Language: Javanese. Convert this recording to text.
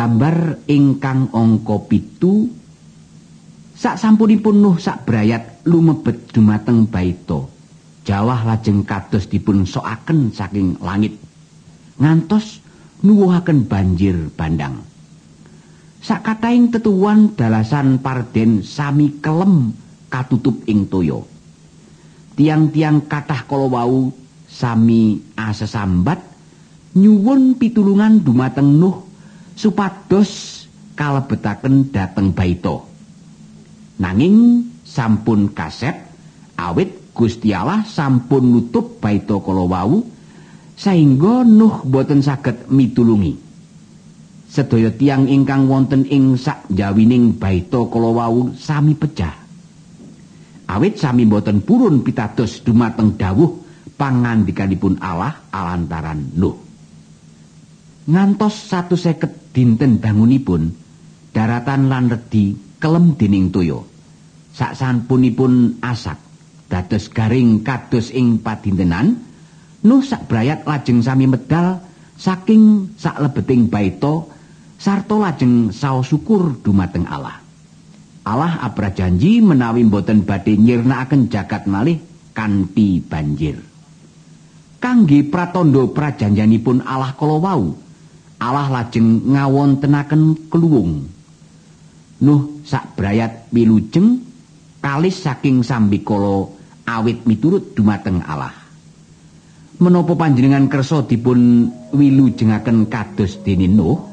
Gambar ingkang angka 7. Saksampunipun Nuh sakbrayat lumebet dumateng Baita, jawah lajeng kados dipun sokaken saking langit ngantos nuwuhaken banjir bandhang. Sakatahing tetuwuhan dalasan Parden sami kelem katutup ing toya. Tiang-tiang kathah kala wau sami asesambat nyuwun pitulungan dumateng Nuh supados kalebetaken dhateng Baita. Nanging sampun kasep awit Gusti Allah sampun nutup Baita kala wau saengga Nuh boten saged mitulungi. Sedaya tiyang ingkang wonten ing sakjawining Baita kala wau sami pecah. Awit sami boten purun pitados dumateng dawuh pangandikanipun Allah alantaran Nuh. Ngantos 150 dinten bangunipun daratan lan redi kelem dening toya. Saksampunipun asak dados garing kados ing padintenan, Nuh sakbrayat lajeng sami medal saking saklebeting Baita sarta lajeng saos syukur dumateng Allah. Allah abrajanji menawi boten badhe nyirnakaken jagat malih kanthi banjir. Kangge pratandha prajanjanipun Allah kala wau, Allah lajeng ngawontenaken kluwung. Nuh sakbrayat wilujeng kalis saking sambikala awit miturut dumateng Allah. Menapa panjenengan kersa dipun wilujengaken kados dene Nuh?